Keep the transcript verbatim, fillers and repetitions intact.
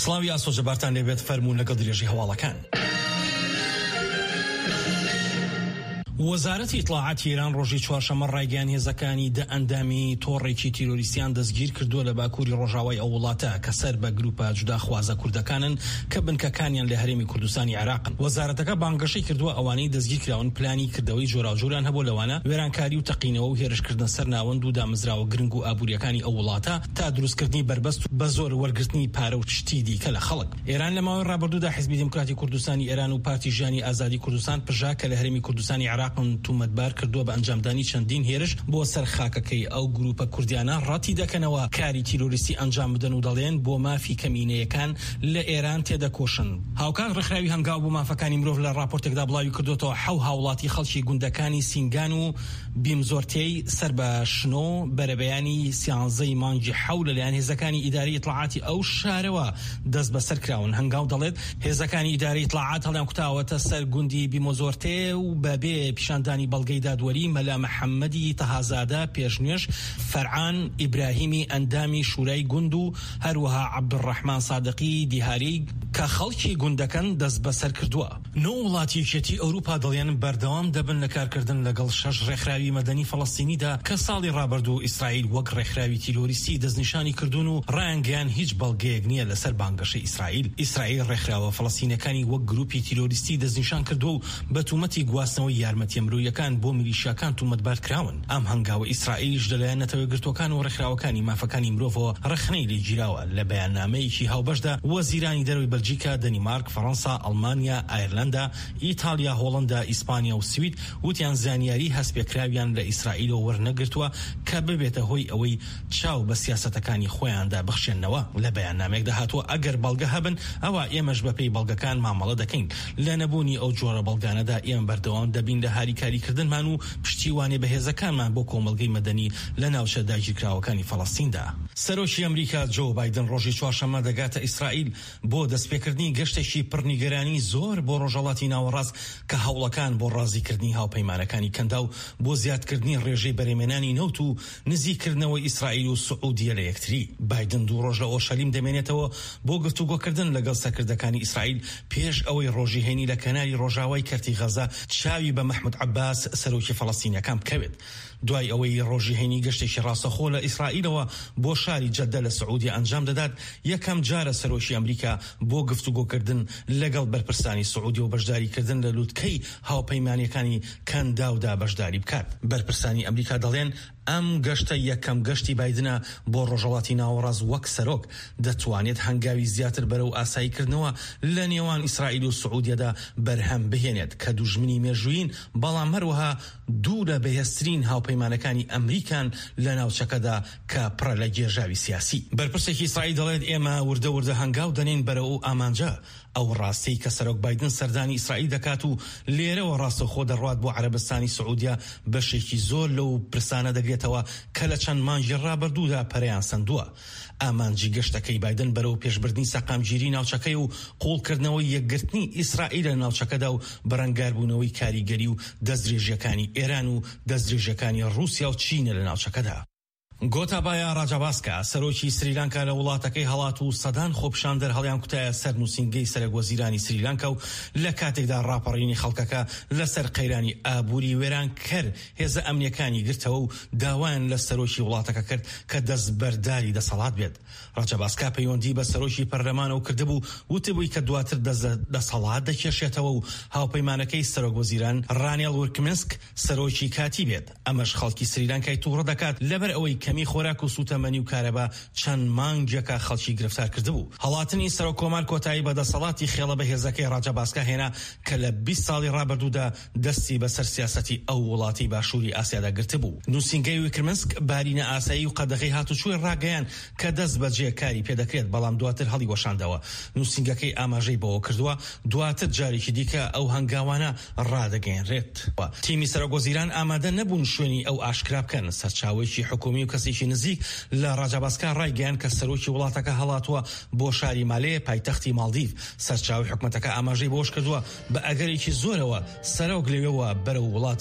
سڵاوی ئاسۆجەبارتان لێبێت فەرموون لەگەڵ درێژی هەواڵەکان. وەزارەتی ئیطلاعاتی ئێران ڕۆژی چوارشەممە ڕایگەیان هێزەکانی دە ئەندامی تۆڕێکی تیرۆریستیان دەستگیر کردووە لە باکووری ڕۆژاوای ئەو وڵاتە کە سەر بە گروپە جوداخوازە کوردەکانن کە بنکەکانیان لە هەرێمی کوردستانی عێراقن. وەزارەتەکە بانگەشەی کردووە ئەوانەی دەستگیر کراون پلانی کردەوەی جۆراوجۆران هەبوو لەوانە وێرانکاری و تەقینەوە و هێرشکردن سەر ناوەند و دامەزراوە گرنگ و ئابوووریەکانی ئەو وڵاتە تا دروستکردنی بربەست بە زۆر وەرگرتنی پارە و شتی دیکە لە خەڵک. ئێران لە ماوەی ڕابردوودا حیزبی دیموکراتی کوردستانی ئێران و پارتی ژیانی ئازادی کوردستان پژا کە لە هەرێمی کوردستانی عێراقن تومەتبار کردووە بە ئەنجامدانی چەندین هێرش بۆ سەر خاکەکەی ئەو گروپە کوردیانە ڕەتی دەکەنەوە کاری تیرۆریستی ئەنجام بدەن و دەڵێن بۆ مافی کەمینەیەکان لە ئێران تێدەکۆشن. هاوکات ڕێکخراوی هەنگاو بۆ مافەکانی مرۆڤ لە راپۆرتێکدا بڵاوی کردوێتەوە حەو هاوڵاتی خەڵکی گوندەکانی سینگان و بیمزۆرتەی سەر بە شنۆ بەرەبەیانی سیانزەی مانگی حەو لەلایەن هێزەکانی ئیداری ئیطلاعاتی ئەو شارەوە دەست بەسەر کراون. هەنگاو دەڵێت هێزەکانی ئیداری ئیطلاعات هەڵیان کوتاوەتە سەر گوندی بیمۆزۆرتێ و بەبێ پیشاندانی بەڵگەی دادوەری مەلا محەممەدی تەهازادە پێشنوێش فەرعان ئیبراهیمی ئەندامی شورای گوند و هەروەها عەبدوڕەحمان سادقی دیهاری کە خەڵکی گوندەکەن دەست بەسەر کردووە. نۆ وڵاتی یەکێتی ئەوروپا دەڵێن بەردەوام دەبن لە کارکردن لەگەڵ شەش ڕێکخراوی مەدەنی فەڵەستینیدا کە ساڵی ڕابردوو ئیسرائیل وەک ڕێکخراوی تیرۆریستی دەستنیشانی کردوون و ڕایانگەیان هیچ بەڵگەیەک نییە لەسەر بانگەشەی ئیسرائیل. ئیسرائیل ڕێکخراوە فەڵەستینیەکانی وەک گروپی تیرۆریستی دەستنیشان کردووە و بە تومەتی گواستنەوەی یارمەتیە مرۆییەکان بۆ میلیشیاکان تومەتبار کراون. ئەم هەنگاوە ئیسرائیلش لەلایەن نەتەوەی گرتوەکان و ڕێکخراوەکانی مافەکانی مرۆڤەوە ڕخنەی لێگیراوە. لە بەیاننامەیەکی هاوبەشدا وەزیرانی دەرەوەی بەلجیکا، دەنیمارک، فەڕەنسا، ئەڵمانیا، ئایرلەندا، ئیتالیا، هۆڵەندا، ئیسپانیا و سوید وتیان زانیاری هەستپێکراویان لە ئیسرائیلەوە وەرنەگرتووە کە ببێتە هۆی ئەوەی چاو بە سیاسەتەکانی خۆیاندا بخشێنەوە. لە بەیاننامێکدا هاتووە ئەگەر بەڵگە هەبن ئەوە ئێمەش بەپێی بەڵگەکان مامەڵە دەکەین. لە نەبوونی ئەو جۆرە بەڵگانەدا ئێمە بەردەوام دەبین لە هاریکاریکردنمان و پشتیوانێ بە هێزەکانمان بۆ کۆمەڵگەی مەدەنی لە ناوچە داگیرکراوەکانی فەڵەستیندا. سەرۆکی ئەمریکا جۆ بایدن ڕۆژی چوارشەممە دەگاتە ئیسرائیل بۆ دەستپێکردنی گەشتێکی پڕنیگەرانی زۆر بۆ ڕۆژهەڵاتی ناوەڕاست کە هەوڵەکان بۆ ڕازیکردنی هاوپەیمانەکانی کەندا و بۆ زیادکردنی ڕێژەی بەرهێمێنانی نەوت و نزیکردنەوەی ئیسرائیل و سعودیە لە یەکتری. بایدن دوو ڕۆژ لە ئۆشەلیم دەمێنێتەوە بۆ گفتوگۆکردن لەگەڵ سەرکردەکانی ئیسرائیل پێش ئەوەی ڕۆژی هێنی لە کەناری ڕۆژاوای کەرتی غەزا چاوی بە مەحمود عەباس سەرۆکی فەڵەستینیەکان بکەوێت. دوای ئەوەی ڕۆژی هێنی گەشتێکی ڕاستەخۆ لە ئیسرائیلەوە بۆ شاری جەددە لە سعودی ئەنجام دەدات، یەکەم جارە سەرۆکی ئەمریکا بۆ گفتوگۆکردن لەگەڵ بەرپرسانی سعودی و بەشداریکردن لە لووتکەی هاوپەیمانیەکانی کەنداودا بەشداری بکات. بەرپرسانی ئەمریکا دەڵێن ئەم گەشتە یەکەم گەشتی بایدنە بۆ ڕۆژهەڵاتی ناوەڕاست وەک سەرۆک دەتوانێت هەنگاوی زیاتر بەرەو ئاساییکردنەوە لە نێوان ئیسرائیل و سعودیەدا بەرهەم بهێنێت کە دوژمنی مێژووین بەڵام هەروەها دوو لە بەهێزترین هاوپەیمانەکانی ئەمریکان لە ناوچەکەدا کە پڕە لە گێژاوی سیاسی. بەرپرسێکی ئیسرائیل دەڵێت ئێمە وردە وردە هەنگاو دەنێن بەرەو ئامانجا ئەو ڕاستەی کە سەرۆک بایدن سەردانی ئیسرائیل دەکات و لێرەوە ڕاستەخۆ دەڕوات بۆ عەرەبستانی سعودیا بەشێکی زۆر لەو پرسانە دەگرێتەوە کە لە چەند مانگی ڕابردوودا پەرەیان سندووە. ئامانجی گەشتەکەی بایدن بەرەو پێشبردنی سەقامگیری ناوچەکەی و قوڵکردنەوەی یەکگرتنی ئیسرائیل لە ناوچەکەدا و بەرەنگاربوونەوەی کاریگەری و دەستدرێژیەکانی ئێران و دەستدرێژیەکانی ڕووسیا و چینە لە ناوچەکەدا. گۆتابایا ڕاجاباسکا سەرۆکی سریلانکا لە وڵاتەکەی هەڵات و سەدان خۆپشاندەر هەڵیان کوتایە سەر نووسینگەی سەرۆکوەزیرانی سریلانکا و لە کاتێکدا ڕاپەڕینی خەڵکەکە لەسەر قەیرانی ئابووری وێران کەر هێزە ئەمنیەکانی گرتەوە و داوایان لە سەرۆکی وڵاتەکە کرد کە دەستبەرداری دەسەڵات بێت. ڕاجاباسکا پەیوەندی بە سەرۆکی پەرلەمانەوە کردبوو وتبووی کە دواتر دەسەڵات دەکێشێتەوە و هاوپەیمانەکەی سەرۆکوەزیران ڕانێڵ ورکمنسک سەرۆکی کاتی بێت. ئەمەش خەڵکی سریلانکای تووڕە دەکات لەبەر ئەوەی کەمی خۆراک و سوتەمەنی و کارەبا چەند مانگێکە خەڵکی گرفتار کردبوو. هەڵاتنی سەرۆک کۆمار کۆتایی بە دەسەڵاتی خێڵە بە هێزەکەی ڕاجاباسکا هێنا کە لە بیست ساڵی ڕابردوودا دەستی بەسەر سیاسەتی ئەو وڵاتی باشووری ئاسیادا گرتبوو. نووسینگەی ویکرمنسک بارینە ئاسایی و قەدەغی هاتوچووی ڕاگەیان کە دەست بەجێ کاری پێدەکرێت بەڵام دواتر هەڵی وەشاندەوە. نووسینگەکەی ئاماژەی بەوە کردووە دواتر جارێکی دیکە ئەو هەنگاوانە ڕادەگەیەنرێت. تیمی سەرۆکوەزیران ئامادە نەبوون شوێنی ئەو ئاشکرا بکەن. سەرچاوێکی حکومی و کەسێکی نزیک لە ڕاجاباسکا ڕایگەیان کە سەرۆکی وڵاتەکە هەڵاتووە بۆ شاری مالێ پایتەختی مالدیڤ. سەرچاوی حکومەتەکە ئاماژەی بۆش کردووە بە ئەگەرێکی زۆرەوە سەرۆک لەوێەوە بەرەو وڵاتی